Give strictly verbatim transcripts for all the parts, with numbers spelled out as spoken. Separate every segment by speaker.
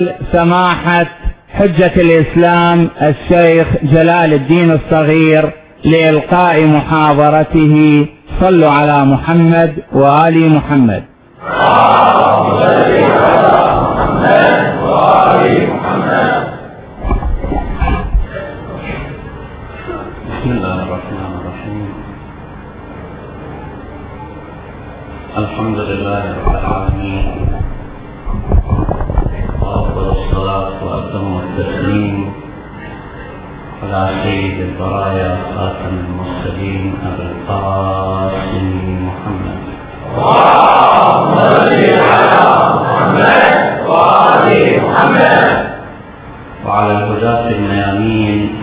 Speaker 1: سماحة حجة الإسلام الشيخ جلال الدين الصغير لإلقاء محاضرته. صلوا على محمد وآل محمد.
Speaker 2: بسم الله الرحمن الرحيم. الحمد لله رب العالمين، وأفضل الصلاة وأتم التسليم على سيد البرايا خاتم المرسلين أبي القاسم محمد. اللهم صل على محمد وآل محمد. وعلى الهداة الميامين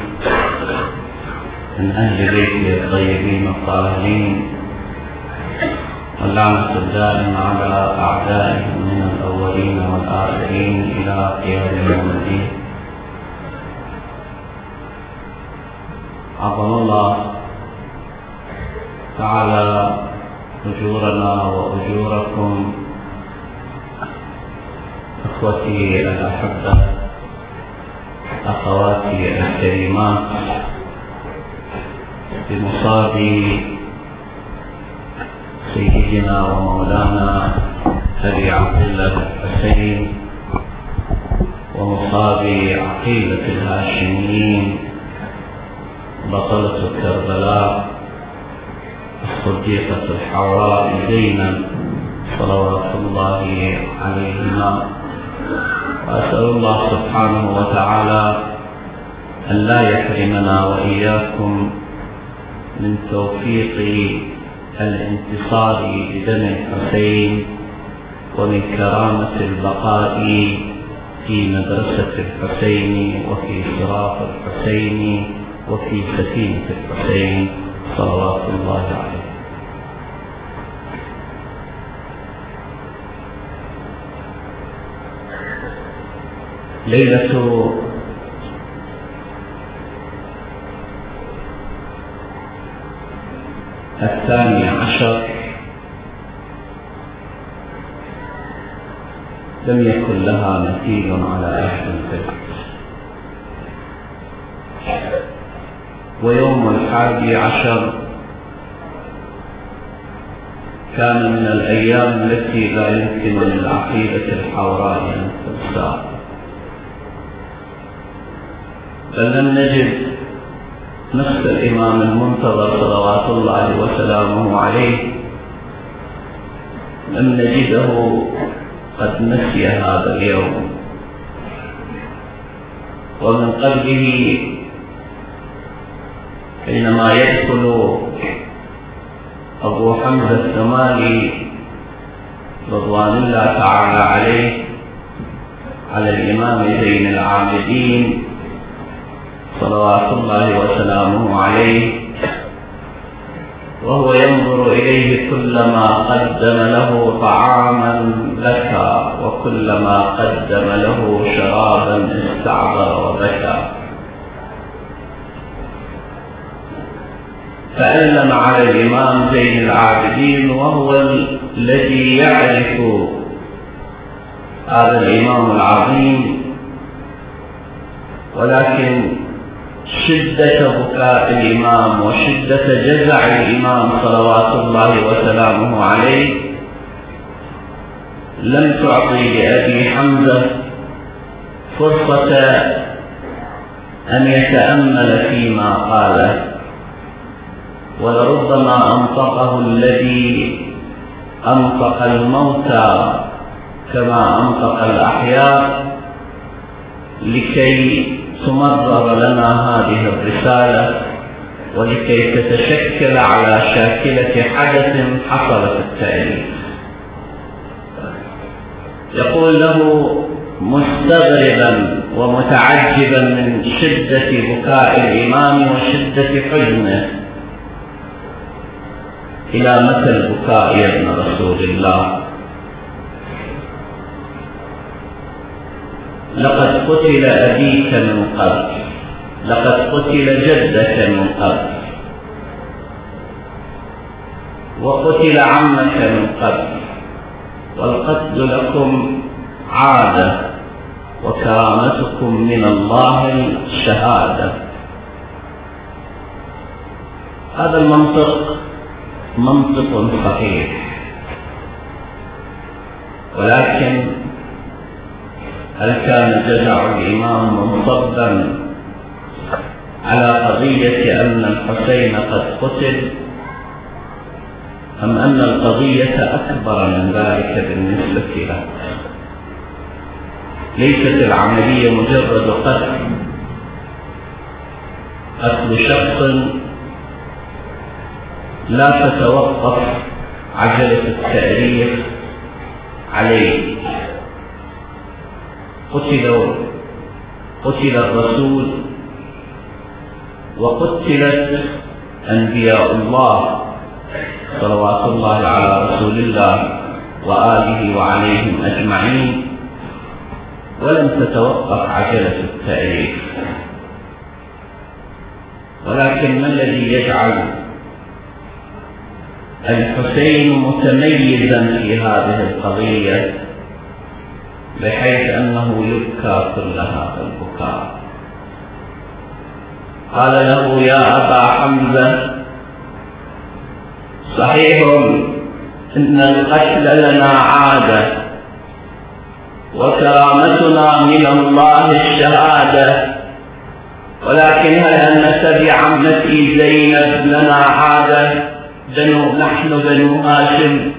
Speaker 2: من أهل بيته الطيبين الطاهرين، واللعنة الدائمة على أعدائهم من الأولين والآخرين إلى قيام يوم الدين. عظم الله تعالى أجورنا وأجوركم إخوتي الأحبة، أخواتي الكريمات، بمصاب سيدنا ومولانا أبي عبد الله الحسين ومصاب عقيلة الهاشميين، بطلة كربلاء الصديقة الحوراء زينب صلوات الله عليهما. وأسأل الله سبحانه وتعالى أن لا يحرمنا وإياكم من توفيق الانتصار لدم الحسين ومن كرامة البقاء في مدرسة الحسين وفي صراط الحسين وفي سكينة الحسين صلوات الله عليه. ليلة الثاني عشر لم يكن لها مثيل على أهل البيت، ويوم الحادي عشر كان من الأيام التي لا يمكن للعقيدة الحوراء أن تنسى، بل لم نجد نفس الإمام المنتظر صلوات الله وسلامه عليه، لم نجده قد نسي هذا اليوم، ومن قلبه حينما يدخل أبو حمزة الثمالي رضوان الله تعالى عليه على الإمام زين العابدين صلوات الله وسلامه عليه، وهو ينظر إليه كلما قدم له طعاما بكى، وكلما قدم له شرابا استعبر وبكى، فألم على الإمام زين العابدين، وهو الذي يعرف هذا الإمام العظيم، ولكن شدة بكاء الإمام وشدة جزع الإمام صلوات الله وسلامه عليه لم تعطي لأبي حمزة فرصة أن يتأمل فيما قاله، ولربما أنطقه الذي أنطق الموتى كما أنطق الأحياء لكي تمرر لنا هذه الرسالة، ولكي تتشكل على شاكلة حدث حصل في التاريخ. يقول له مستغربا ومتعجبا من شدة بكاء الإمام وشدة حزنه: إلى متى البكاء يا ابن رسول الله؟ لقد قتل أبيك من قبل، لقد قتل جدك من قبل، وقتل عمك من قبل، والقتل لكم عادة وكرامتكم من الله الشهادة. هذا المنطق منطق صحيح، ولكن هل كان جزع الإمام منصبا على قضية أن الحسين قد قتل، أم أن القضية أكبر من ذلك بالنسبة له؟ ليست العملية مجرد قتل قتل شخص لا تتوقف عجلة التاريخ عليه. قتل قتل الرسول وقتلت أنبياء الله صلوات الله على رسول الله وآله وعليهم أجمعين، ولم تتوقف عجلة التاريخ. ولكن ما الذي يجعل الحسين متميزا في هذه القضية بحيث أنه يبكى كل هذا البكاء؟ قال له: يا أبا حمزة، صحيح إن القتل لنا عادة وكرامتنا من الله الشهادة، ولكن هل أن سبي عمتي زينب لنا عادة؟ بنو نحن بنو هاشم.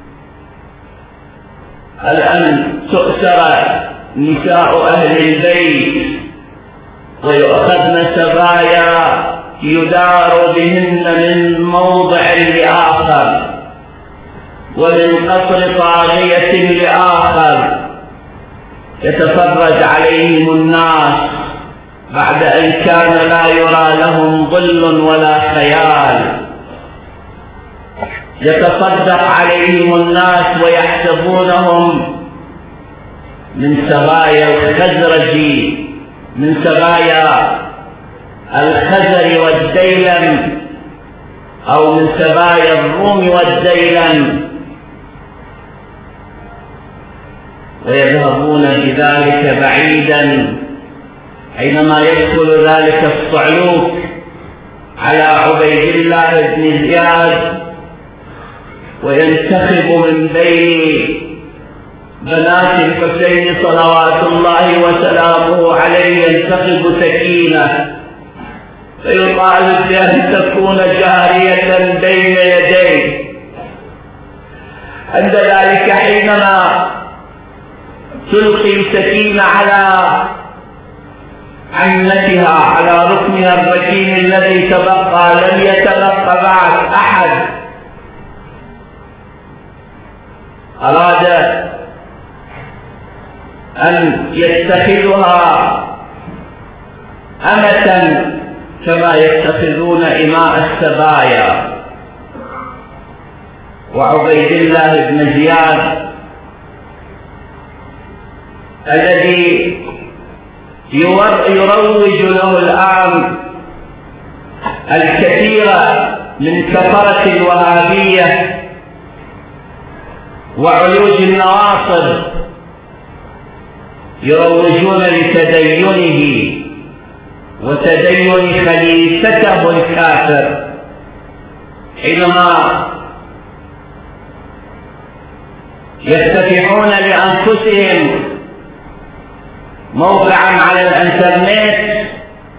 Speaker 2: هل أن تؤسر نساء أهل البيت ويؤخذن سبايا يدار بهن من موضع لآخر ومن قصر طاغية لآخر يتفرج عليهم الناس بعد أن كان لا يرى لهم ظل ولا خيال، يتصدق عليهم الناس ويحسبونهم من سبايا الخزرج من سبايا الخزر والديلم أو من سبايا الروم والديلم، ويذهبون بذلك بعيدا. حينما يدخل ذلك الصعلوك على عبيد الله بن زياد وينتخب من بين بنات الحسين صلوات الله وسلامه عليه ينتخب سكينة، فيطالب بأن تكون جارية بين يديه. عند ذلك حينما تلقي سكينة على عمتها على ركنها الركين الذي تبقى، لم يتبقى بعد أحد، أراد أن يتخذها أمة كما يتخذون إماء السبايا. وعبيد الله بن زياد الذي يروج له الآن الكثير من كفرة الوهابية وعلوج النواصب يروجون لتدينه وتدين خليفته الكافر، حينما يفتتحون لأنفسهم موقعا على الانترنت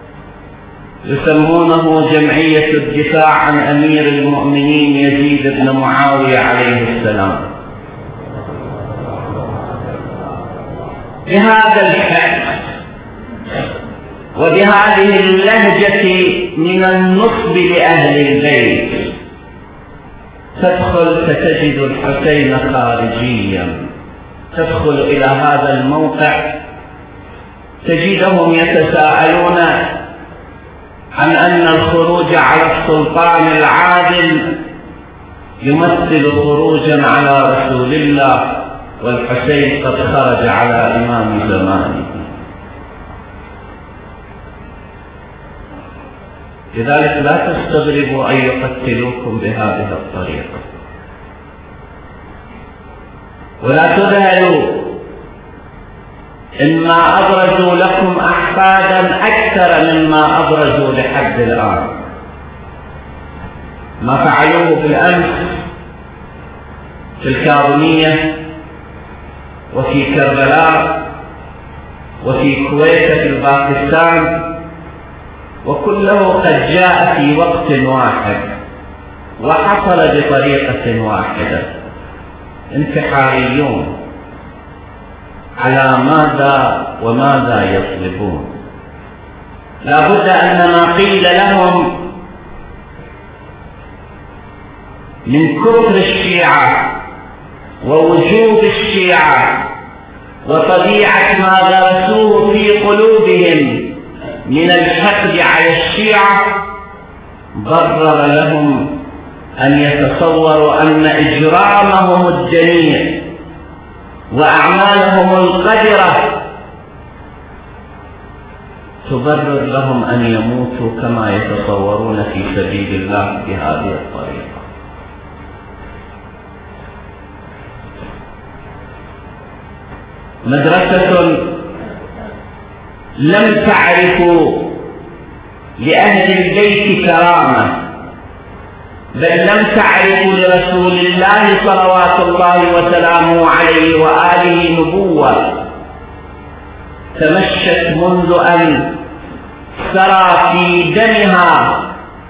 Speaker 2: يسمونه جمعية الدفاع عن أمير المؤمنين يزيد بن معاوية عليه السلام. بهذا الحق وبهذه اللهجة من النصب لأهل البيت تدخل فتجد الحسين خارجيا، تدخل إلى هذا الموقع تجدهم يتساءلون عن أن الخروج على السلطان العادل يمثل خروجا على رسول الله، والحسين قد خرج على إمام زمانه. لذلك لا تستغربوا أن يقتلوكم بهذه الطريقة، ولا تذهلوا إما أبرزوا لكم أحفادا أكثر مما أبرزوا لحد الآن. ما فعلوه بالأمس في الكاظمية وفي كربلاء وفي كويت في باكستان، وكله قد جاء في وقت واحد وحصل بطريقة واحدة. انتحاريون على ماذا وماذا يطلبون؟ لا بد أن ما قيل لهم من كفر الشيعة ووجوب الشيعة وطبيعة ما درسوه في قلوبهم من الحقد على الشيعة ضرر لهم أن يتصوروا أن إجرامهم الدنيء وأعمالهم القذرة تبرر لهم أن يموتوا كما يتصورون في سبيل الله بهذه الطريقة. مدرسة لم تعرف لأهل البيت كرامة، بل لم تعرف لرسول الله صلوات الله وسلامه عليه وآله نبوة، تمشت منذ أن سرى في دمها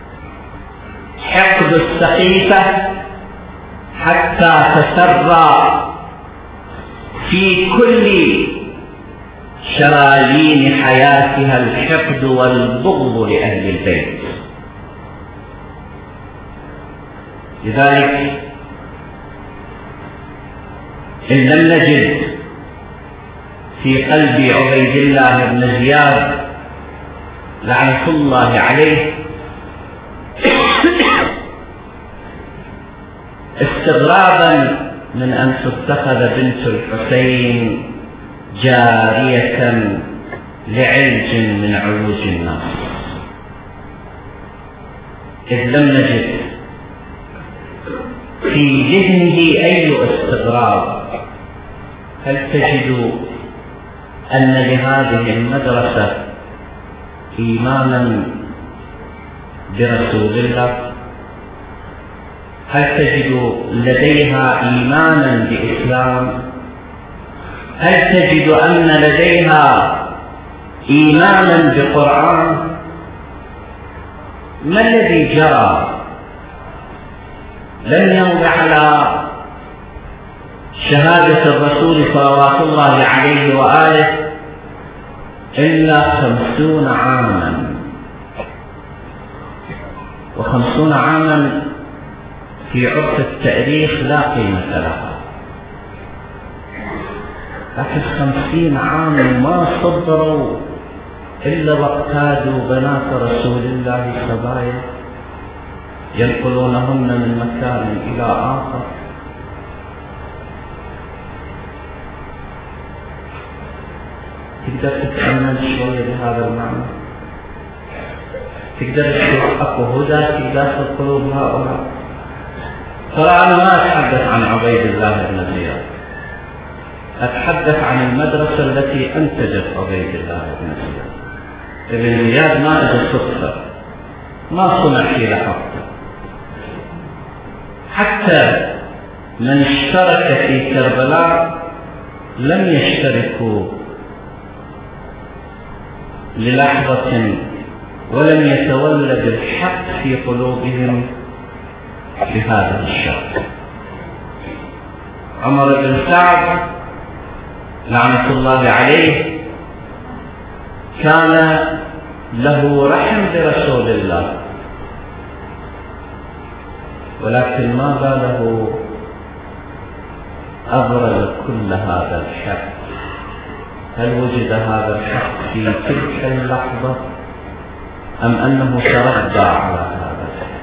Speaker 2: حقد السقيفة حتى تسرى في كل شرايين حياتها الحقد والبغض لأهل البيت. لذلك إن لم نجد في قلب عبيد الله بن زياد لعنة الله عليه استغرابا من أن تتخذ بنت الحسين جارية لعلج من عروج الناس، إذ لم نجد في ذهنه أي استغراب. هل تجد أن لهذه المدرسة إيمانا برسول الله؟ هل تجد لديها إيمانا بإسلام؟ هل تجد أن لديها إيمانا بقرآن؟ ما الذي جرى؟ لم يمض على شهادة الرسول صلوات الله عليه وآله إلا خمسون عاما، وخمسون عاما في عرف التاريخ لا قيمة لها، لكن خمسين عام ما صبروا إلا واقتادوا بنات رسول الله صبايا ينقلونهن من مكان إلى آخر. تقدر تتأمل شوية بهذا المعنى؟ تقدر تشوف أكو هدى في داخل قلوب هؤلاء؟ ترى أنا ما أتحدث عن عبيد الله بن زياد، أتحدث عن المدرسة التي أنتجت عبيد الله بن زياد. ابن زياد ما أجل صدفة، ما صنع في لحظته. حتى من اشترك في كربلاء لم يشتركوا للحظة ولم يتولد الحق في قلوبهم بهذا الشرط. عمر بن سعد لعنة الله عليه كان له رحم برسول الله، ولكن ما باله أبرز كل هذا الحق؟ هل وجد هذا الحق في تلك اللحظة أم أنه تردى على هذا الحق؟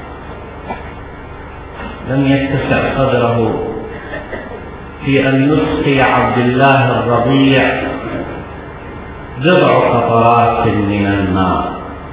Speaker 2: لم يتسع صدره في أن يسقي عبد الله الرضيع بضع قطرات من الماء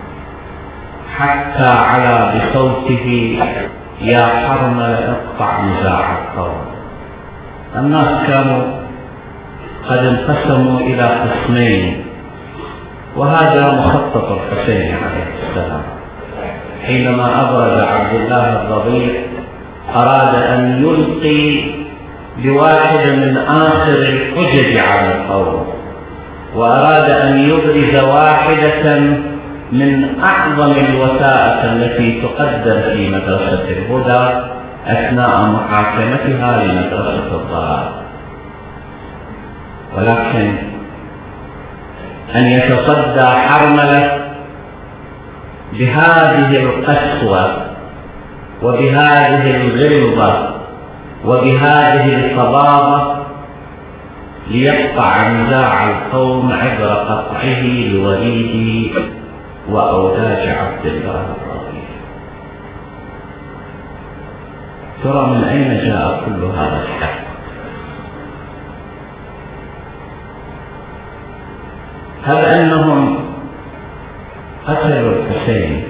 Speaker 2: حتى علا بصوته: يا حرمل اقطع نزاع القوم. الناس كانوا قد انقسموا إلى قسمين، وهذا مخطط الحسين عليه السلام. حينما أبرز عبد الله الرضيع أراد أن يلقي بواحد من آخر الحجج على القوم، وأراد أن يبرز واحدة من أعظم الوثائق التي تقدم في مدرسة الهدى أثناء محاكمتها لمدرسة الضلال. ولكن أن يتصدى حرملة بهذه القسوة وبهذه الغلظة وبهذه الصبابة ليقطع نزاع القوم عبر قطعه لوليد وأوداج عبد الله الرضيع. ترى من أين جاء كل هذا الحق؟ هل أنهم قتلوا الحسين؟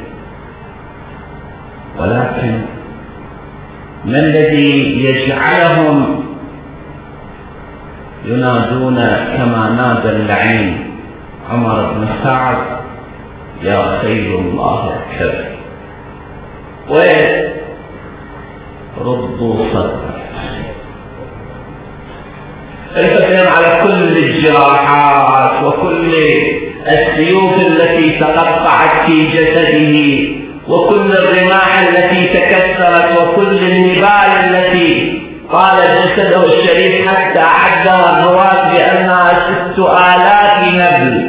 Speaker 2: ولكن ما الذي يجعلهم ينادون كما نادى اللعين عمر بن سعد يا خير الله اركب وردوا صدره؟ الحسين على كل الجراحات وكل السيوف التي تقطعت في جسده وكل الرماح التي تكسرت وكل النبال التي طالت جسده الشريف حتى عدها الرواة بأنها ست آلاف نبل،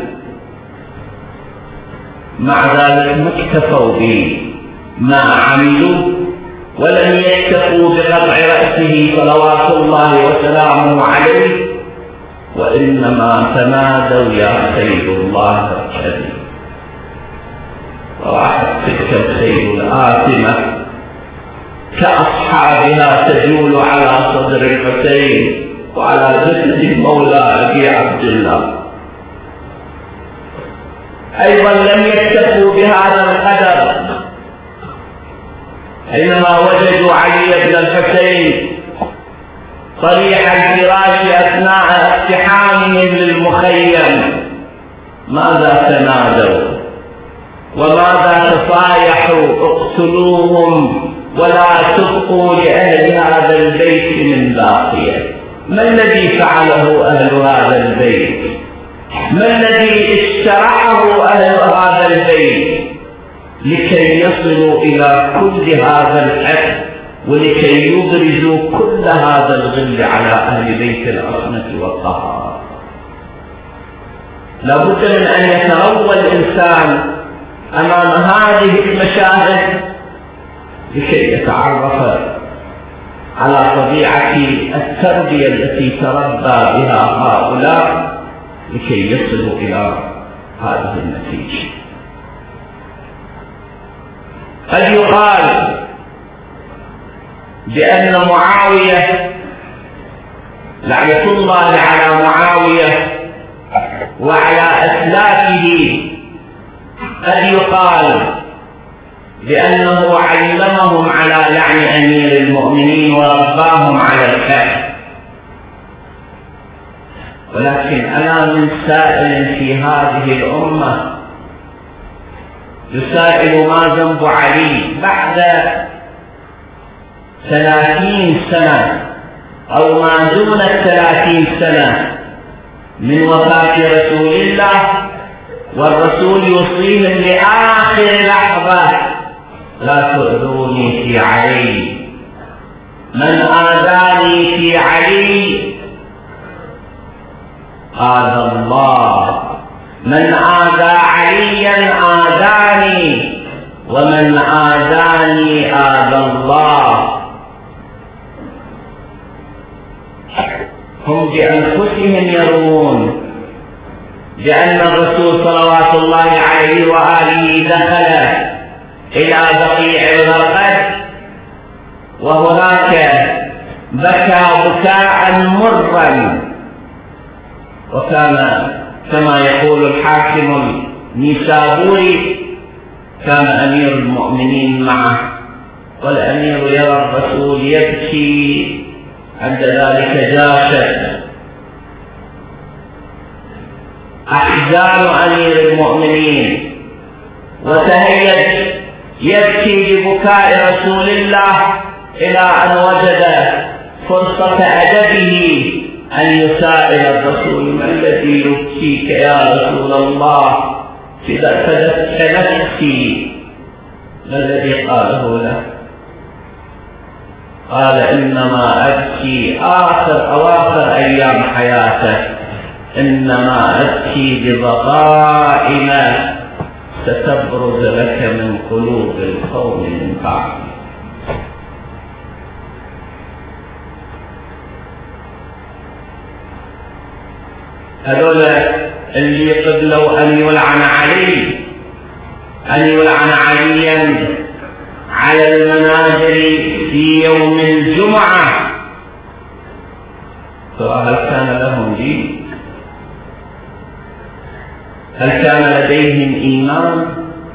Speaker 2: مع ذلك ما اكتفوا بما عملوا ولم يكتفوا بقطع رأسه صلوات الله وسلامه عليه، وإنما تنادوا يا خير الله اركبي. وراحت تلك الخيل الآثمة كأصحابها تجول على صدر الحسين وعلى جسد مولى أبي عبد الله. أيضا لم يكتفوا بهذا القدر، حينما وجدوا علي بن الحسين صريح الفراش أثناء اقتحامهم للمخيم ماذا تنادوا وماذا تصايحوا؟ اقتلوهم ولا تبقوا لأهل هذا البيت من باقية. ما الذي فعله أهل هذا البيت؟ ما الذي اشترحه أهل هذا البيت لكي يصلوا إلى كل هذا الحق ولكي يبرزوا كل هذا الغل على أهل بيت العصمة والطهارة؟ لابد من أن يتروى الإنسان أمام هذه المشاهد لكي يتعرف على طبيعة التربية التي تربى بها هؤلاء لكي يصلوا إلى هذه النتيجة. قد يقال بأن معاوية لعنة الله على معاوية وعلى أسلافه، قد يقال بأنه علمهم على لعن أمير المؤمنين ورباهم على الحق. ولكن أنا من سائل في هذه الأمة يسائل ما ذنب علي بعد ثلاثين سنة أو ما دون الثلاثين سنة من وفاة رسول الله، والرسول يوصيهم لآخر لحظة لا تؤذوني في علي، من آذاني في علي آذى الله، من آذى عليا آذاني ومن آذاني آذى الله. هم بأنفسهم يرون بأن الرسول صلوات الله عليه وآله دخل إلى بقيع الغرقد وهناك بكى بكاء مرا، وكان كما يقول الحاكم النيسابوري كان أمير المؤمنين معه والأمير يرى الرسول يبكي، عند ذلك جاشت أحزان أمير المؤمنين، وتهيج يبكي ببكاء رسول الله إلى أن وجد فرصة أدبه أن يسائل الرسول: ما الذي يبكيك يا رسول الله؟ فدك نفسي. ما الذي قاله له؟ قال: إنما أبكي آخر أواخر أيام حياتك، إنما أبكي ببضائم ستبرز لك من قلوب القوم من بعد. هذول اللي قبلوا أن يلعن علي، أن يلعن عليا على المنابر في يوم الجمعة، فهل كان لهم دين؟ هل كان لديهم إيمان؟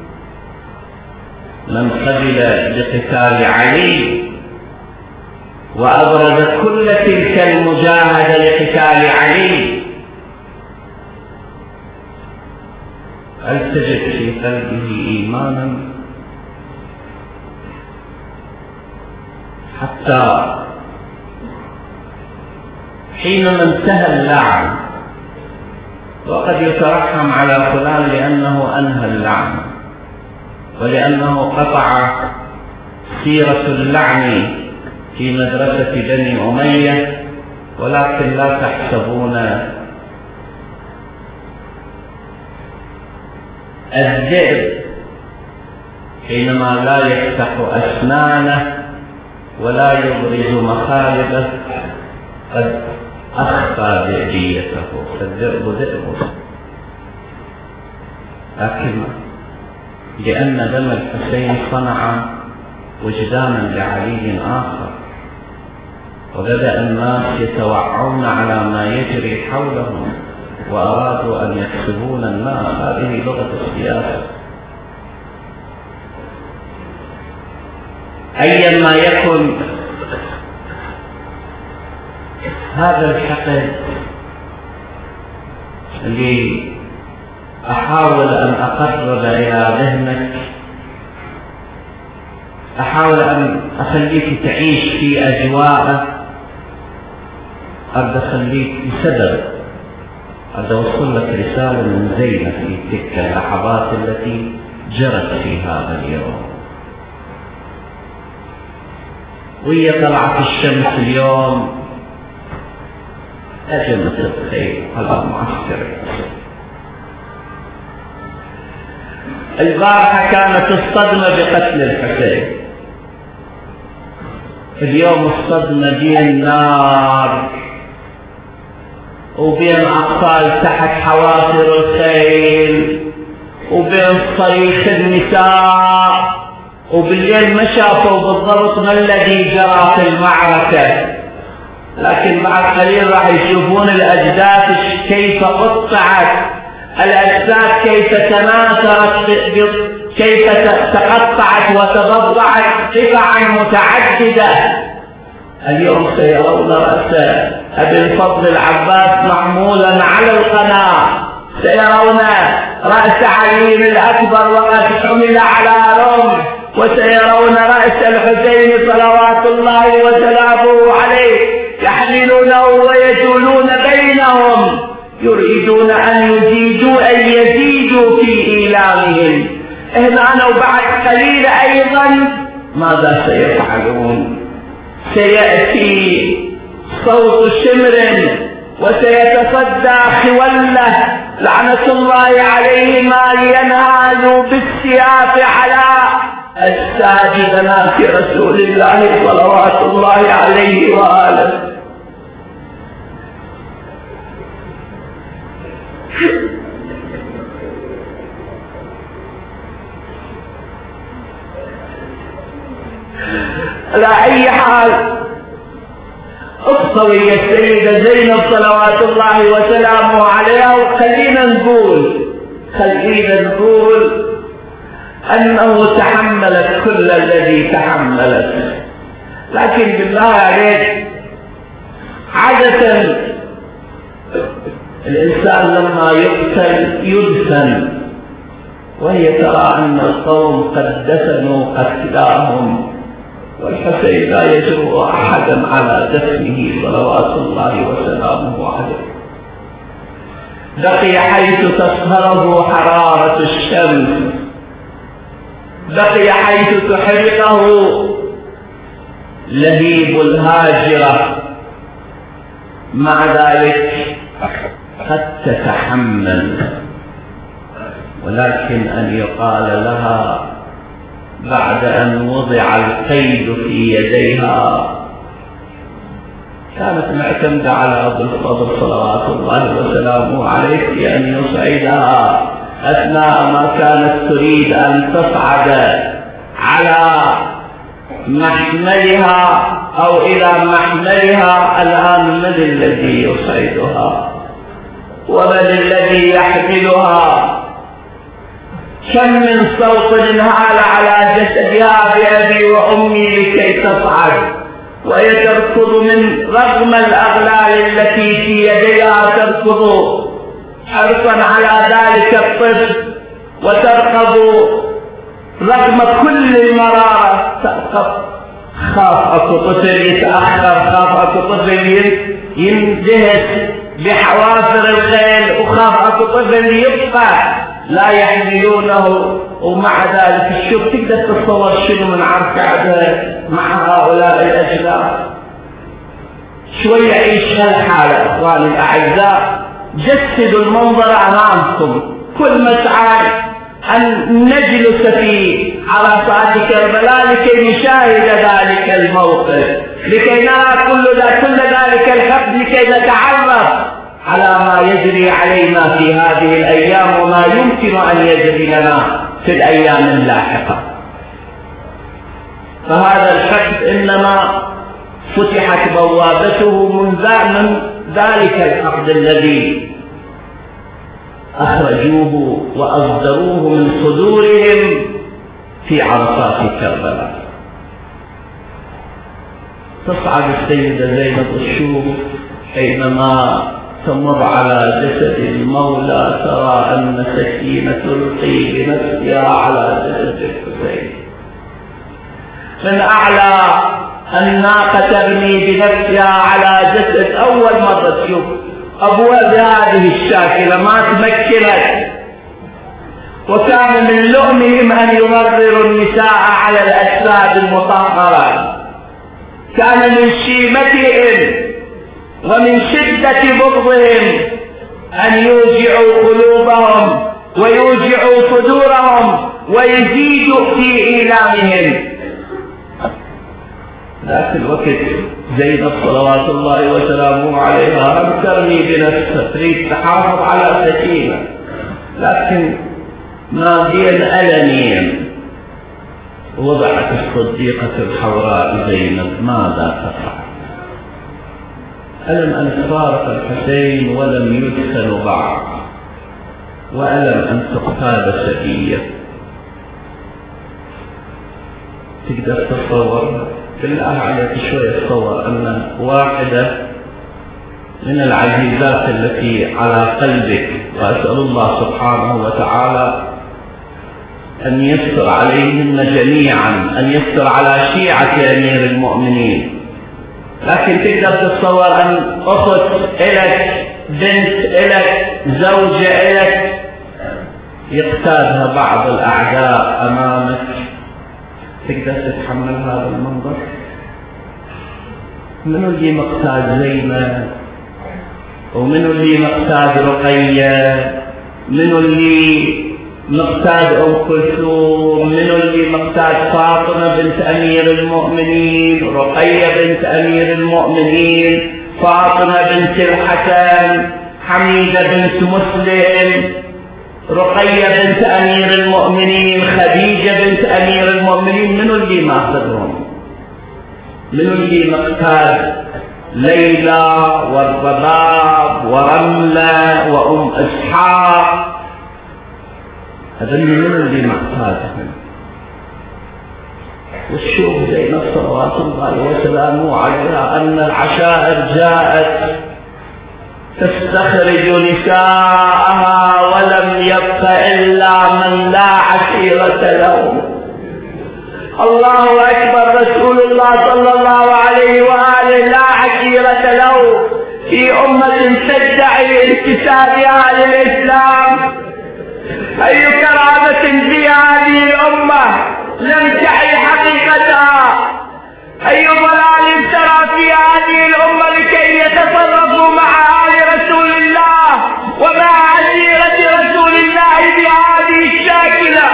Speaker 2: من قبل بقتال علي وأبرز كل تلك المجاهدة لقتال علي، هل تجد في قلبه إيمانا؟ حتى حينما انتهى اللعن، وقد يترحم على فلان لأنه أنهى اللعن ولأنه قطع سيرة اللعن في مدرسة بني أمية، ولكن لا تحسبون الذئب حينما لا يفتح أسنانه ولا يبرز مخالبه قد أخفى ذئبيته، فالذئب ذئب، لكن لأن دم الحسين صنع وجدانا لعلي آخر، وبدأ الناس يتوعون على ما يجري حولهم وأرادوا أن يحسبون الناس. هذه لغة السياسة. أيا ما يكن هذا الحقد اللي أحاول أن أقرب إلى ذهنك، أحاول أن أخليك تعيش في أجواءه، أريد أخليك بسبب، أريد أوصل لك رسالة من زينب في تلك اللحظات التي جرت في هذا اليوم. وهي طلعت الشمس اليوم أجمة الخير على معسكر. البارحة كانت الصدمة بقتل الحسين، اليوم الصدمة بين نار وبين أطفال تحت حوافر الخيل وبين صريخ النساء، وبالليل ما شافوا بالضبط ما الذي جرى في المعركة، لكن بعد قليل راح يشوفون الأجداث كيف قطعت، الأجداث كيف تناثرت، كيف تقطعت وتضبعت قطعا متعددة. اليوم سيرون رأس أبي الفضل العباس محمولا على القناة، سيرون رأس علي الأكبر وقد حمل على رمح، وسيرون رأس الحسين صلوات الله وسلامه عليه يحملونه ويجولون بينهم، يريدون أن يزيدوا أن يزيدوا في إيلامهم. هنا وبعد قليل أيضا ماذا سيفعلون؟ سيأتي صوت شمر وسيتصدى خوله لعنة الله عليهما لينهالوا بالسياف على أجساد بنات رسول الله صلوات الله عليه وآله. على أي حال اقصوي السيدة زينب صلوات الله وسلامه عليها، وخلينا نقول خلينا نقول أنه تحملت كل الذي تحملت، لكن بالله عليك عادة الإنسان لما يقتل يدفن، وهي ترى أن القوم قد دفنوا قتلاهم، والحسين لا يجرؤ أحدا على دفنه صلوات الله وسلامه عليه. بقي حيث تصهره حرارة الشمس، بقي حيث تحرقه لهيب الهاجرة، مع ذلك قد تتحمل، ولكن أن يقال لها بعد أن وضع القيد في يديها، كانت معتمدة على أبو الفضل صلوات الله وسلامه عليه في أن يصعدها أثناء ما كانت تريد أن تصعد على محملها أو إلى محملها. الآن من الذي يصعدها ومن الذي يحملها؟ كم من صوت انهال على جسدها بأبي وأمي لكي تصعد، وهي تركض من رغم الأغلال التي في يديها، تركض حرصا على ذلك الطفل، وتركض رغم كل المرارة، تركض. خاف أكو طفل يتأخر، خاف أكو طفل يندهس بحوافر الخيل، وخاف أكو طفل يبقى لا يحملونه. ومع ذلك الشوف تقدر تتصور شنو من عرف قاعدة مع هؤلاء الأجلاء. شوي يعيش هالحالة أخواني الأعزاء. جسدوا المنظر أمامكم، كل مسعى أن نجلس في عرصات كربلاء لكي نشاهد ذلك الموقف، لكي نرى كل, كل ذلك الحقد، لكي نتعرف على ما يجري علينا في هذه الأيام وما يمكن أن يجري لنا في الأيام اللاحقة. فهذا الحقد إنما فتحت بوابته من ذلك الحقد الذي أخرجوه وأصدروه من صدورهم في عرصات كربلاء. تصعد السيدة زينب الشوف حينما تمر على جسد المولى، ترى أن سكينة تلقي بنفسها على جسد الحسين. من أعلى الناقة ترمي بنفسها على جسد، أول مرة تشوف أبوها بهذه الشاكلة ما تمكنت. وكان من لؤمهم أن يمرروا النساء على الأجساد المطهرة، كان من شيمتهم ومن شدة بغضهم أن يوجعوا قلوبهم ويوجعوا صدورهم ويزيدوا في إيلامهم. ذاك الوقت زينب صلوات الله وسلامه عليها لم ترمي بنفسها، تريد تحافظ على سكينة، لكن ناديا ألميا وضعت الصديقة الحوراء زينب ماذا تفعل؟ ألم أن تفارق الحسين ولم يدفن بعد، وألم أن تقتاد سبية. تقدر تتصور؟ بالله عليك شوية تصور أن واحدة من العزيزات التي على قلبك، وأسأل الله سبحانه وتعالى أن يستر عليهن جميعا، أن يستر على شيعة أمير المؤمنين، لكن تقدر تتصور أن أخت إلك، بنت إلك، زوجة إلك يقتادها بعض الأعداء أمامك؟ تقدر تتحمل هذا المنظر؟ منو اللي مقتاد زينب؟ ومنو اللي مقتاد رقية؟ منو اللي مقتاد أم كلثوم؟ منو اللي مقتاد فاطمة بنت أمير المؤمنين، رقية بنت أمير المؤمنين، فاطمة بنت الحسن، حميدة بنت مسلم، رقية بنت أمير المؤمنين، خديجة بنت أمير المؤمنين؟ منو اللي ماخذهم؟ منو اللي مقتاد ليلى والرباب ورملة وأم إسحاق؟ هذا منو اللي مقتادهم؟ والشوف زينب صلوات الله وسلامه عليها أن العشائر جاءت تستخرج نساءها ولم يبق إلا من لا عشيرة له. الله أكبر. رسول الله صلى الله عليه وآله لا عشيرة له في أمة تدعي انتسابها للإسلام. أي كرامة في هذه الأمة لم تعي حقيقتها. أي ضلال ترى في هذه الأمة لكي يتصرفوا مع آل رسول الله ومع عشيرة رسول الله بهذه الشاكلة.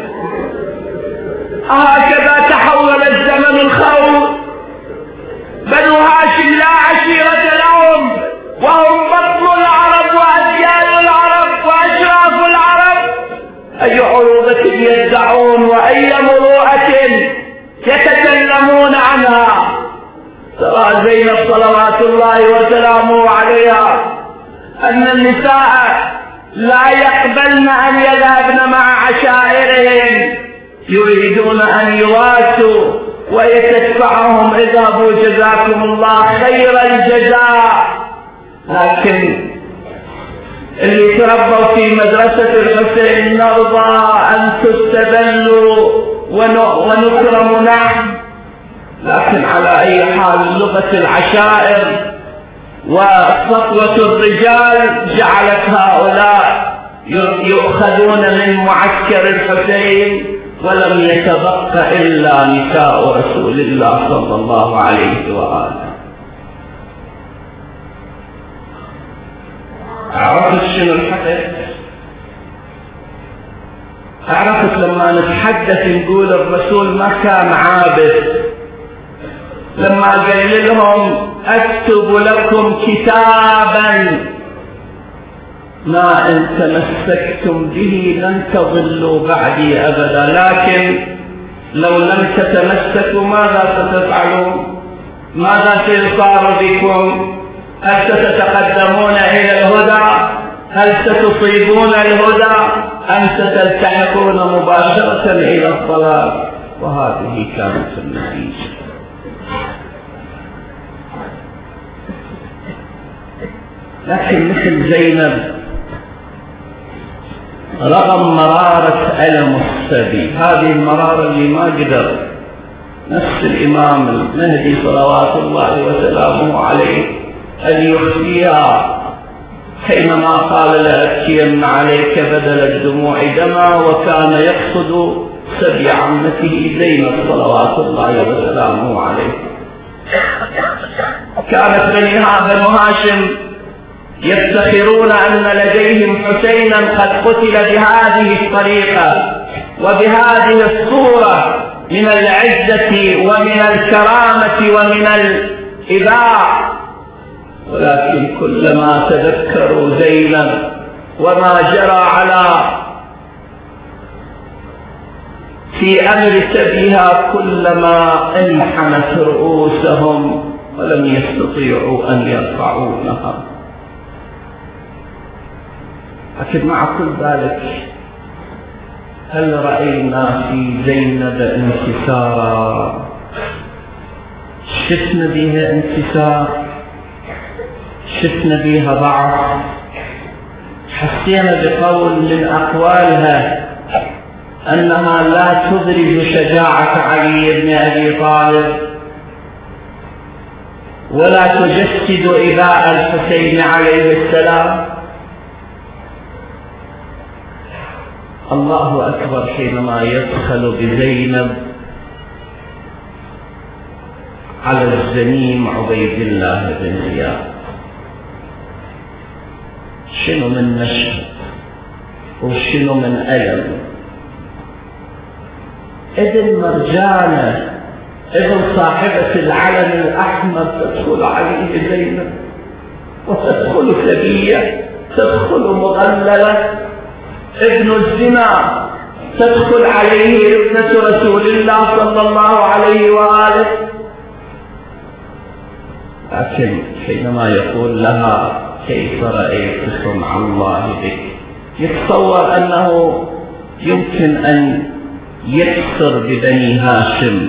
Speaker 2: هكذا تحول الزمن الخوف. بنو هاشم لا عشيرة لهم، وهم بطن العرب وأجيال العرب وأشراف العرب. أي عروبة يدعون وأي مروءة يتكلمون عنها. ترى زينب صلوات الله وسلامه عليها أن النساء لا يقبلن أن يذهبن مع عشائرهم، يريدون أن يواسوا ويتدفعهم اذهبوا جزاكم الله خير الجزاء. لكن اللي تربوا في مدرسة الحسين نرضى أن تستذلوا ونكرم نحن. لكن على أي حال لغة العشائر وسطوة الرجال جعلت هؤلاء يؤخذون من معسكر الحسين، ولم يتبق إلا نساء رسول الله صلى الله عليه وآله. عرفت شنو الحقيقة؟ عرفت لما نتحدث نقول الرسول ما كان عابد، لما قال لهم أكتب لكم كتابا ما إن تمسكتم به لن تضلوا بعدي أبدا، لكن لو لم تتمسكوا ماذا ستفعلون؟ ماذا سيصار بكم؟ هل ستتقدمون إلى الهدى؟ هل ستصيبون الهدى أم ستلتحقون مباشرة إلى الضلال؟ وهذه كانت النتيجة. لكن مثل زينب رغم مرارة ألم السبي، هذه المرارة اللي ما قدر نفس الإمام المهدي صلوات الله وسلامه عليه أن يخفيها، حينما قال لأبكين عليك بدل الدموع دما، وكان يقصد سبي عمته زينب صلوات الله وسلامه عليه. كانت بني هاشم يفتخرون أن لديهم حسينا قد قتل بهذه الطريقة وبهذه الصورة من العزة ومن الكرامة ومن الإباء. ولكن كلما تذكروا زينب وما جرى على في أمر سبيها كلما انحنت رؤوسهم ولم يستطيعوا أن يرفعونها. لكن مع كل ذلك هل رأينا في زينب انتصارا؟ شفنا بها انتصار؟ شفنا بها ضعف؟ حسينا بقول من أقوالها أنها لا تدرج شجاعة علي بن أبي طالب ولا تجسد إباء الحسين عليه السلام؟ الله أكبر حينما يدخل بزينب على الزميم عبيد الله بن زياد. شنو من مشهد وشنو من ألم. ابن مرجانة ابن صاحبة العلم الأحمر تدخل عليه زينب وتدخل ثدية، تدخل مغللة. ابن الزنا تدخل عليه ابنة رسول الله صلى الله عليه وآله. لكن حينما يقول لها كيف رأيت صنع الله بك، يتصور أنه يمكن أن يكسر ببني هاشم،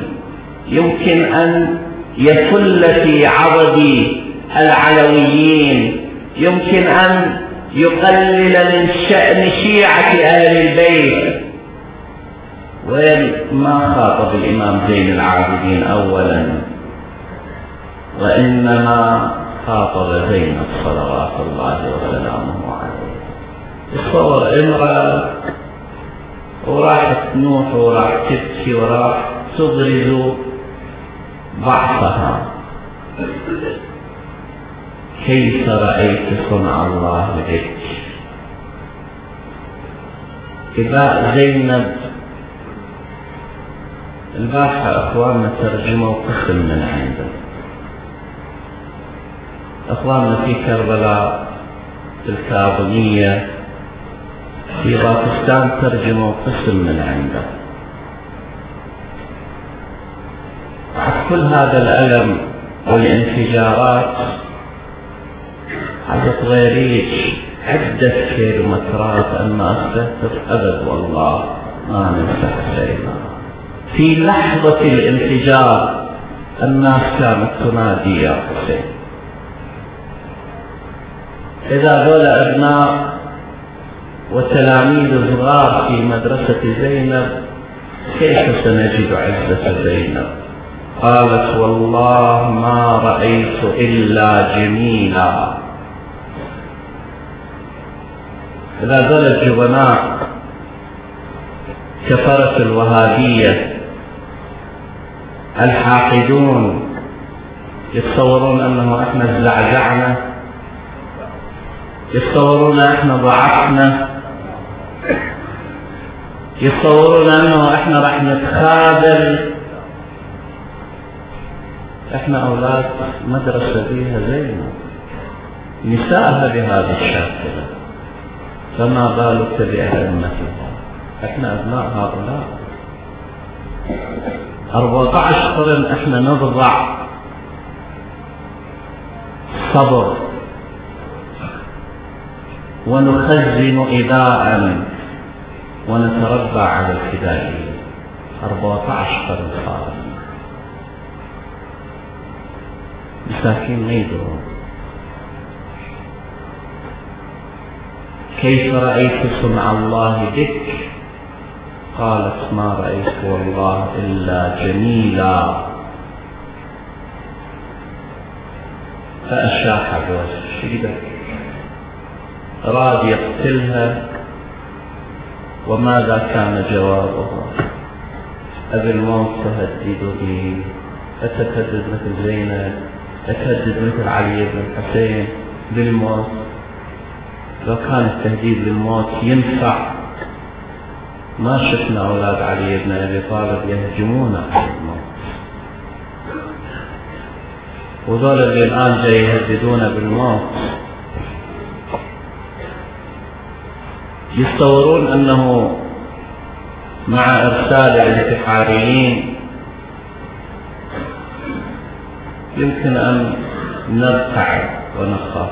Speaker 2: يمكن أن يفل في عضد العلويين، يمكن أن يقلل من شأن شيعة أهل البيت، وما خاطب الإمام زين العابدين أولا، وإنما خاطب زينب صلوات الله وسلامه عليه. تصور امرأة وراح تنوح وراح تبكي وراح تبرز ضعفها. كيف رأيت صنع الله بك؟ إذا زينب البارحة أخواننا ترجموا قسم من عنده، أخواننا في كربلاء، في الكاظمية، في باكستان ترجموا قسم من عنده. بعد كل هذا الألم والانفجارات على صغيريش عدة كيلومترات أن أستهتف أبد والله ما ننسى حسينا. في لحظة الانفجار الناس كانت تنادي يا حسين. إذا دول أبناء وتلاميذ صغار في مدرسة زينب كيف سنجد عزة زينب؟ قالت والله ما رأيت إلا جميلا. إذا دول الجبناء كفرة الوهابية الحاقدون يتصورون أنه إحنا زعزعنا، يتصورون احنا ضعفنا، يتصورون انه احنا راح نتخاذل. احنا اولاد مدرسة بيها زينب، نساءها بهذه الشاكلة، فما بالك بأئمتها؟ احنا ابناء هؤلاء. أربعة عشر قرن احنا نضع صبر ونخزن إداء ونتربى على الفدائية. أربعة عشر قرن صار مساكين ما يدرون. كيف رأيت صنع الله بك؟ قالت ما رأيت والله إلا جميلا. فأشاح بوجه شديد، راد يقتلها. وماذا كان جوابه؟ أبي الموت تهدد به، أتهدد مثل زينب، أتهدد مثل علي بن الحسين بالموت. لو كان التهديد بالموت ينفع ما شفنا أولاد علي بن أبي طالب يهجمون على الموت. وذول اللي الآن جاي يهددون بالموت يتصورون أنه مع إرسال الانتحاريين يمكن أن نرتعد ونخاف.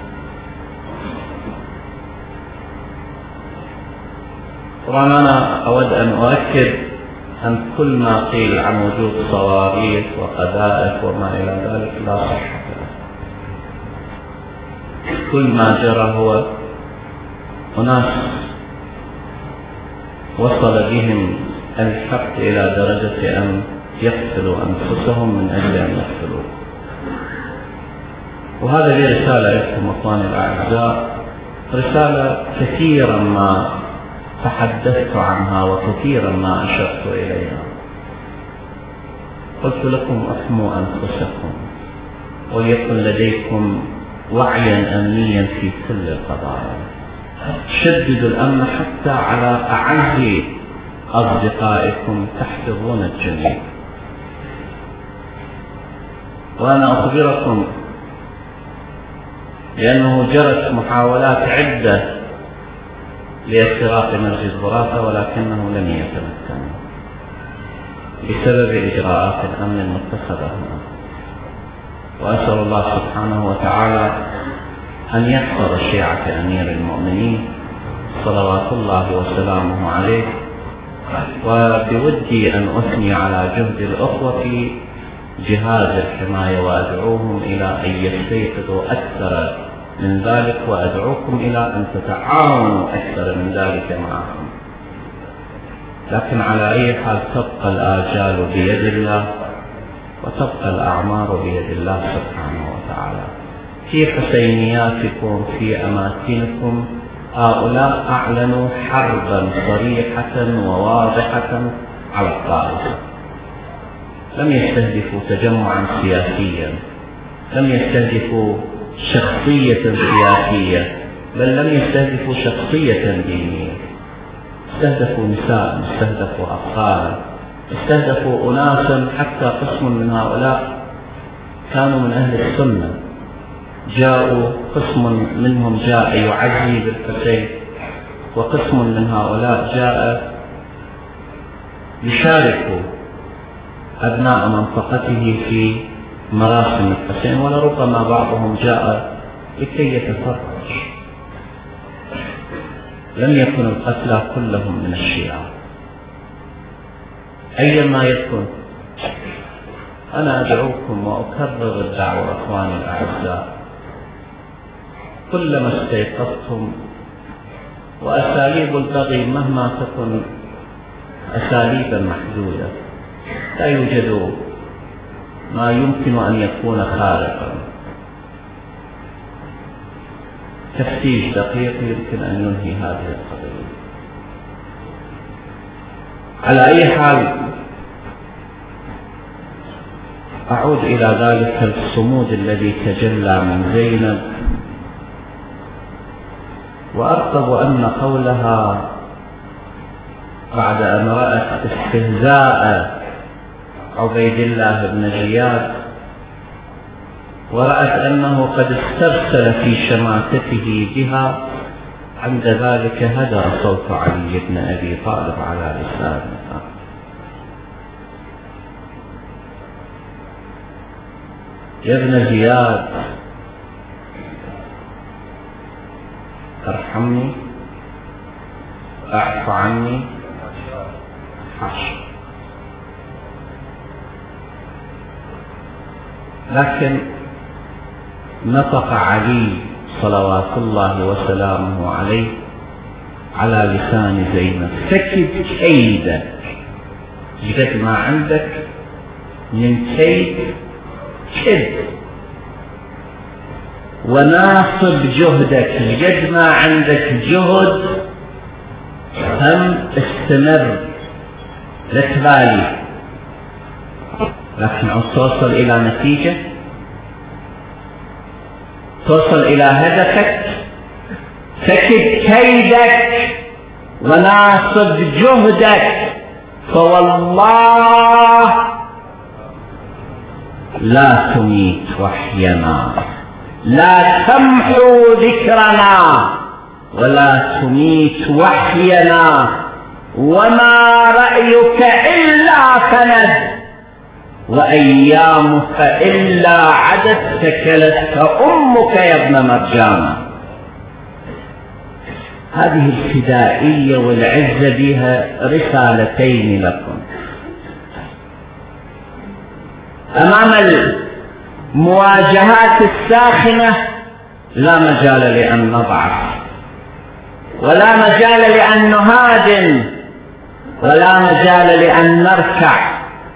Speaker 2: طبعا أنا أود أن أؤكد أن كل ما قيل عن وجود صواريخ وقذائف وما إلى ذلك لا صحة له. كل ما جرى هو أناس وصل بهم الحق إلى درجة أن يقتلوا أنفسهم من أجل أن يقتلوا. وهذا لي رسالة لكم أخواني الأعزاء، رسالة كثيرا ما تحدثت عنها وكثيرا ما أشرت إليها. قلت لكم أحموا أنفسكم وليكن لديكم وعيا أمنيا في كل القضايا. شددوا الأمن حتى على أعز أصدقائكم، تحفظون الجميع. وأنا أخبركم لأنه جرت محاولات عدة لاختراق مسجد غرافة ولكنه لم يتمكن بسبب إجراءات الأمن المتخذة هنا. وأسأل الله سبحانه وتعالى أن يحفظ شيعة أمير المؤمنين صلوات الله وسلامه عليه. وبودي أن أثني على جهد الأخوة في جهاز الحماية وأدعوهم إلى أن يستيقظوا أكثر من ذلك، وأدعوكم إلى أن تتعاونوا أكثر من ذلك معهم. لكن على أي حال تبقى الآجال بيد الله، وتبقى الأعمار بيد الله سبحانه وتعالى. في حسينياتكم في أماكنكم هؤلاء أعلنوا حربا صريحة وواضحة على الطائفة، لم يستهدفوا تجمعا سياسيا، لم يستهدفوا شخصية سياسية، بل لم يستهدفوا شخصية دينية. استهدفوا نساء، استهدفوا أطفال، استهدفوا أناسا، حتى قسم من هؤلاء كانوا من أهل السنة، جاءوا قسم منهم جاء يعزي بالحسين، وقسم من هؤلاء جاء يشارك أبناء منطقته في مراسم الحسين، ولربما بعضهم جاء لكي يتفرج. لم يكن القتلى كلهم من الشيعة أيما يكن. أنا أدعوكم وأكرر الدعوة أخواني الأعزاء، كلما استيقظتم، وأساليب البغي مهما تكن أساليبا محدودة، لا يوجد ما يمكن أن يكون خارقا. تفتيش دقيق يمكن أن ينهي هذه القضية. على أي حال أعود إلى ذلك الصمود الذي تجلى من زينب، وأرقب أن قولها بعد أن رأت استهزاء عبيد الله بن زياد، ورأت أنه قد استرسل في شماتته بها، عند ذلك هدأ صوت علي بن أبي طالب على لسانها. يا ابن زياد ارحمني، اعف عني، حاشا. لكن نطق علي صلوات الله وسلامه عليه على لسان زينب: سكت كيدك، قد ما عندك من كيد كد، وناصب جهدك، قد ما عندك جهد هم استمر، لا تبالي، لكن أن توصل إلى نتيجة، توصل إلى هدفك، فكد كيدك وناصب جهدك، فوالله لا تميت وحينا، لا تمحو ذكرنا، ولا تميت وحينا، وما رأيك إلا فند، وأيامك إلا عدد، سكلتك أمك يا ابن مرجان. هذه الفدائية والعزة بها رسالتين لكم. أمام المواجهات الساخنة لا مجال لأن نضعف، ولا مجال لأن نهادن، ولا مجال لأن نركع.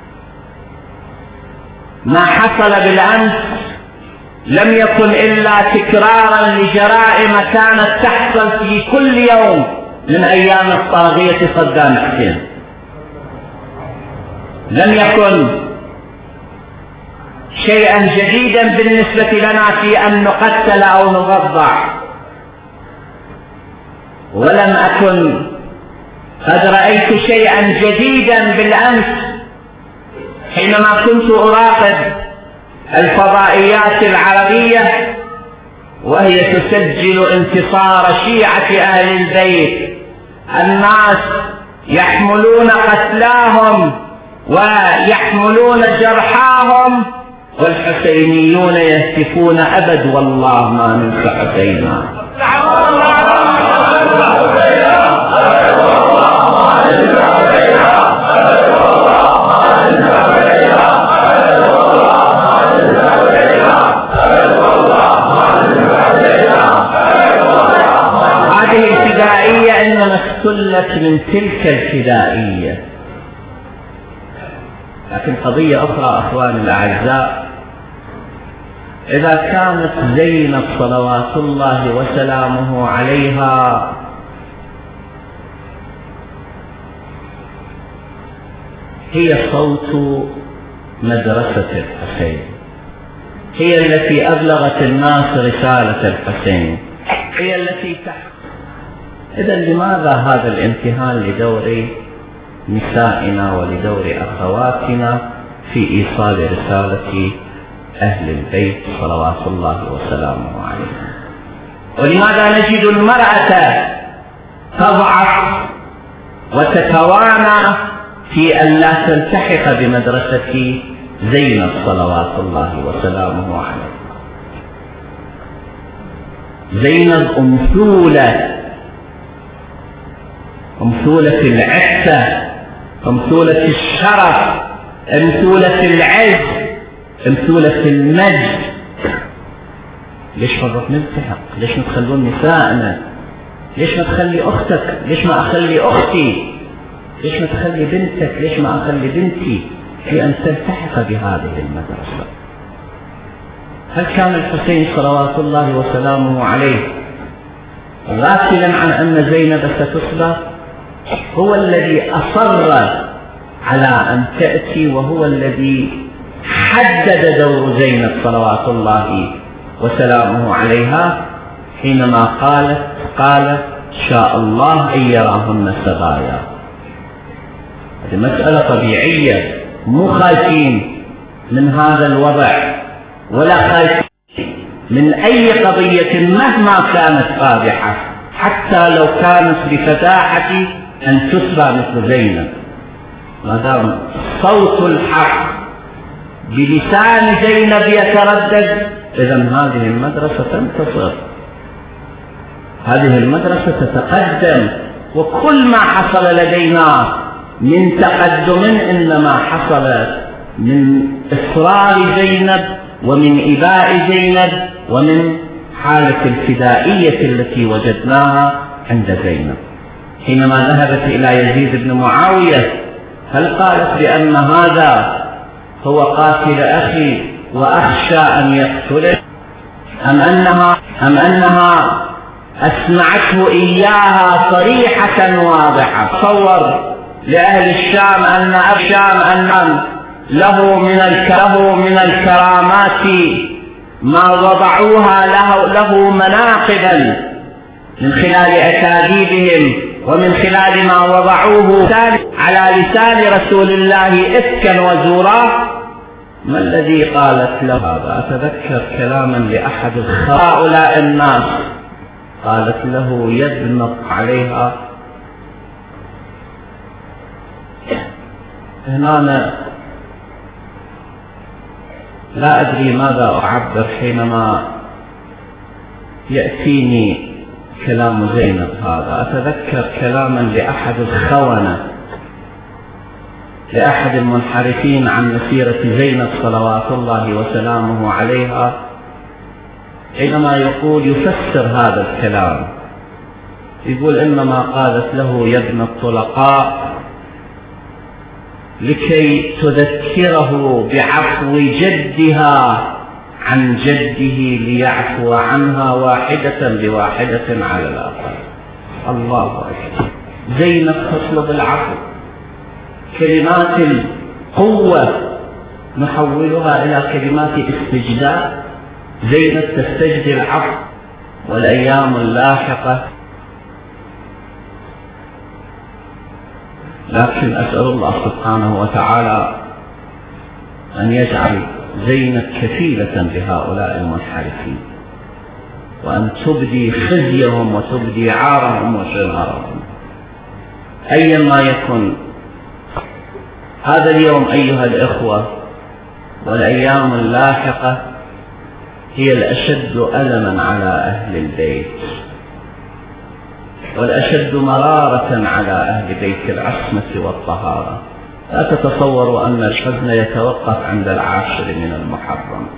Speaker 2: ما حصل بالأمس لم يكن إلا تكرارا لجرائم كانت تحصل في كل يوم من أيام الطاغية صدام حسين. لم يكن شيئا جديدا بالنسبة لنا في أن نقتل أو نضبع، ولم أكن قد رأيت شيئا جديدا بالأمس حينما كنت أراقب الفضائيات العربية وهي تسجل انتصار شيعة أهل البيت. الناس يحملون قتلاهم ويحملون جرحاهم، والحسينيون يهتفون: أبد والله ما ننسى حسينا. من تلك الفدائية. لكن قضية أخرى أخواني الأعزاء، إذا كانت زينب صلوات الله وسلامه عليها هي صوت مدرسة الحسين، هي التي أبلغت الناس رسالة الحسين، هي التي تحت، إذا لماذا هذا الامتهان لدور نسائنا ولدور أخواتنا في إيصال رسالة أهل البيت صلوات الله وسلامه عليهم؟ ولماذا نجد المرأة تضعف وتتوانى في أن لا تلتحق بمدرسة زينب صلوات الله وسلامه عليها؟ زينب أمثولة، أمثولة العفة، أمثولة الشرف، أمثولة العز، أمثولة المجد. ليش ما نروح نلتحق؟ ليش ما تخلون نسائنا؟ ليش ما تخلي أختك؟ ليش ما أخلي أختي؟ ليش ما تخلي بنتك؟ ليش ما أخلي بنتي في أن تلتحق بهذه المدرسة؟ هل كان الحسين صلوات الله وسلامه عليه غافلا عن أن زينب ستصبر؟ هو الذي أصر على أن تأتي، وهو الذي حدد دور زينب صلوات الله وسلامه عليها حينما قالت قال شاء الله أن يراهن سبايا. هذه مسألة طبيعية، مو خايفين من هذا الوضع ولا خايفين من أي قضية مهما كانت قادحة، حتى لو كانت بفتاحة أن تسرى مثل زينب، ما دام صوت الحق بلسان زينب يتردد، إذا هذه المدرسة تنتصر، هذه المدرسة تتقدم. وكل ما حصل لدينا من تقدم إنما حصل من إصرار زينب ومن إباء زينب ومن حالة الفدائية التي وجدناها عند زينب. حينما ذهبت إلى يزيد بن معاوية هل قالت بأن هذا هو قاتل أخي وأخشى أن يقتله، أم أنها, أم أنها أسمعته إياها صريحة واضحة؟ تصور لأهل الشام أن الشام أن له من له من الكرامات ما وضعوها له, له مناقبا من خلال أكاذيبهم ومن خلال ما وضعوه على لسان رسول الله إفكا وزورا. ما الذي قالت له هذا؟ أتذكر كلاما لأحد هؤلاء الناس، قالت له يدنق عليها. هنا أنا لا أدري ماذا أعبر حينما يأتيني كلام زينب هذا. أتذكر كلاما لأحد الخونة، لأحد المنحرفين عن مسيرة زينب صلوات الله وسلامه عليها، حينما يقول يفسر هذا الكلام، يقول إنما قالت له يا ابن الطلقاء لكي تذكره بعفو جدها عن جده ليعفو عنها واحدة بواحدة على الآخر. الله أكبر. زينب تطلب العفو، كلمات القوة نحولها إلى كلمات استجداء. زينب تستجدي العفو، والأيام اللاحقة. لكن أسأل الله سبحانه وتعالى أن يجعل زينب كفيلة بهؤلاء المنحرفين، وأن تبدي خزيهم وتبدي عارهم وشرارهم أيا ما يكن. هذا اليوم أيها الإخوة والأيام اللاحقة هي الأشد ألما على أهل البيت، والأشد مرارة على أهل بيت العصمة والطهارة. لا تتصوروا أن الحزن يتوقف عند العاشر من المحرم،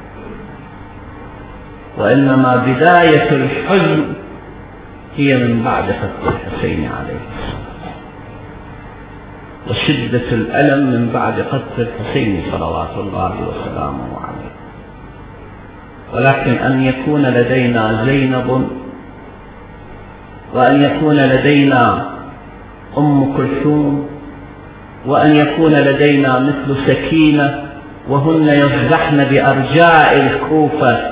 Speaker 2: وإنما بداية الحزن هي من بعد قتل الحسين عليه السلام. وشدة الألم من بعد قتل الحسين صلوات الله وسلامه عليه. ولكن أن يكون لدينا زينب، وأن يكون لدينا أم كلثوم، وأن يكون لدينا مثل سكينة وهن يصدحن بأرجاء الكوفة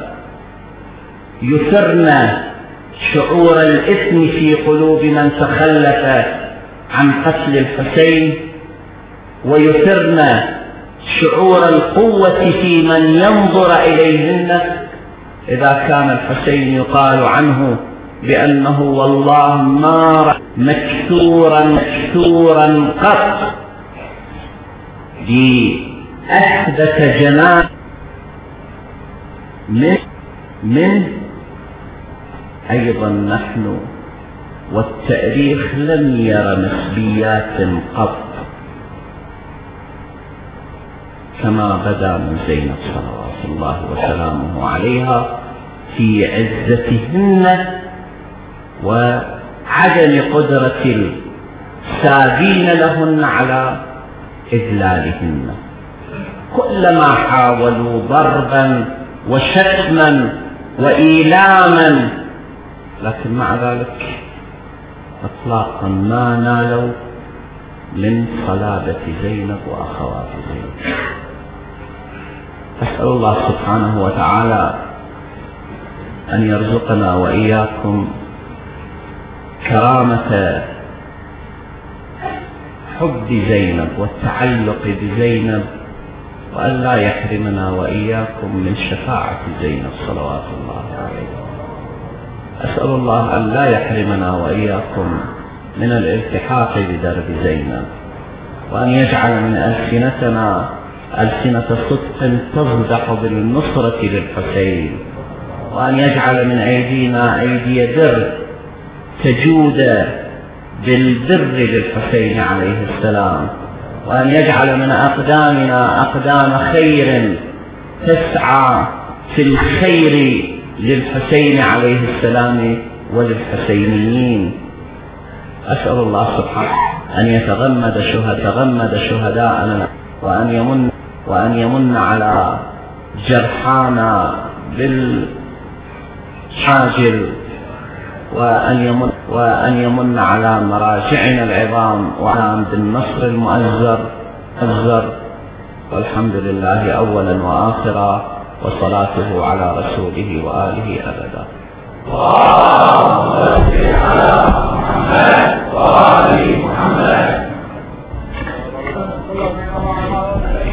Speaker 2: يثرن شعور الإثم في قلوب من تخلف عن قتل الحسين، ويثرن شعور القوة في من ينظر إليهن. إذا كان الحسين يقال عنه بأنه والله ما رأى مكسورا مكسورا قط بأحدث جناح من من أيضا نحن والتاريخ لم ير نسبيات قط كما بدا من زينب صلوات الله وسلامه عليها في عزتهن وعدم قدرة السابين لهن على إذلالهن. كلما حاولوا ضربا وشتما وإيلاما، لكن مع ذلك اطلاقا ما نالوا من صلابة زينب وأخوات زينب. أسأل الله سبحانه وتعالى أن يرزقنا وإياكم كرامة حب زينب والتعلق بزينب، وأن لا يحرمنا وإياكم من شفاعة زينب صلوات الله عليها. أسأل الله أن لا يحرمنا وإياكم من الالتحاق بدرب زينب، وأن يجعل من ألسنتنا ألسنة صدق تفضح بالنصرة للحسين، وأن يجعل من أيدينا أيدي بر تجود بالبر للحسين عليه السلام، وأن يجعل من أقدامنا أقدام خير تسعى في الخير للحسين عليه السلام وللحسينيين. أسأل الله سبحانه أن يتغمد شهداء يتغمد شهداءنا، وأن يمن وأن يمن على جرحانا بالحاجل، وأن يمن وأن يمن على مراجعنا العظام، وأن بالنصر المؤزر أزر. والحمد لله أولا وآخرا، وصلاته على رسوله وآله أبدا. اللهم صل على محمد وآل محمد.